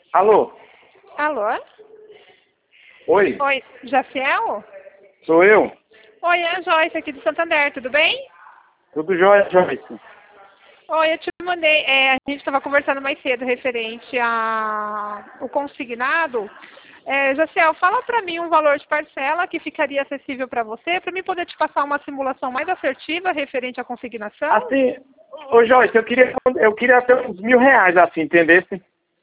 Alô? Alô? Oi? Oi, Jaciel? Sou eu? Oi, é a Joyce aqui do Santander, tudo bem? Tudo jóia, Joyce? Oi, eu te mandei, a gente estava conversando mais cedo referente ao consignado. Jaciel, fala para mim um valor de parcela que ficaria acessível para você, para mim poder te passar uma simulação mais assertiva referente à consignação. Assim, ô Joyce, eu queria até uns R$ 1.000, assim, entendesse?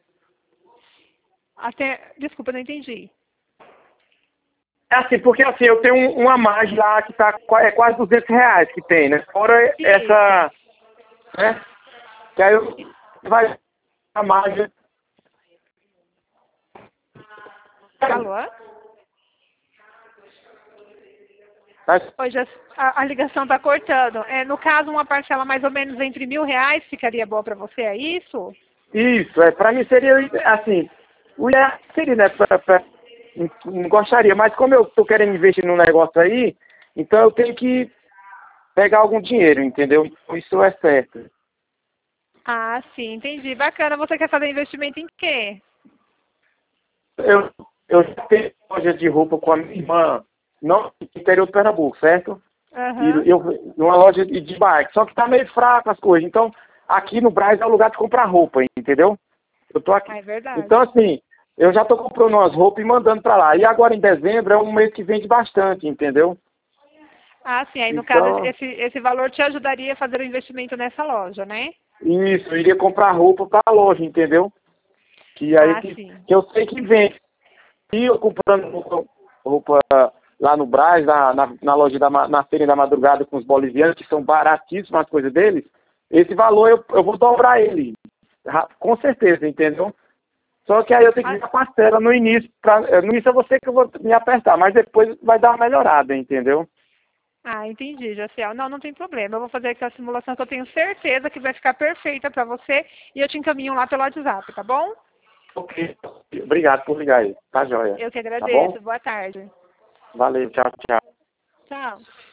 Desculpa, não entendi. É assim, porque assim, eu tenho uma margem lá que tá quase R$ 200 que tem, né? Fora Isso. essa, né? Que aí vai a margem. Alô? Mas, Oi, a ligação está cortando. No caso, uma parcela mais ou menos entre R$ 1.000 ficaria boa para você, é isso? isso, pra mim seria, assim, o ideal seria, né, não gostaria, mas como eu tô querendo investir num negócio aí, então eu tenho que pegar algum dinheiro, entendeu? Isso é certo. Ah, sim, entendi. Bacana. Você quer fazer investimento em quê? Eu, eu já tenho loja de roupa com a minha irmã, não no interior do Pernambuco, certo? E Aham. eu numa loja de bike, só que tá meio fraco as coisas. Então, aqui no Brás é o lugar de comprar roupa, entendeu? Eu tô aqui. Ah, é verdade. Então, assim, eu já tô comprando umas roupas e mandando pra lá. E agora em dezembro é um mês que vende bastante, entendeu? Ah, sim. Aí, no caso, Então, esse valor te ajudaria a fazer o investimento nessa loja, né? isso, eu iria comprar roupa pra loja, entendeu? Que aí Ah, que sim. eu sei que vende. E eu comprando roupa lá no Brás, na loja na feira da madrugada com os bolivianos, que são baratíssimas as coisas deles, esse valor eu vou dobrar ele. Com certeza, entendeu? Só que aí eu tenho que Ah, ver a parcela no início. No início é você que eu vou me apertar, mas depois vai dar uma melhorada, entendeu? entendi, Jaciel. Não, não tem problema. Eu vou fazer aqui a simulação que eu tenho certeza que vai ficar perfeita para você e eu te encaminho lá pelo WhatsApp, tá bom? Ok. Obrigado por ligar aí. Tá joia. Eu que Tá bom? agradeço. Boa tarde. Valeu. Tchau, tchau. Tchau.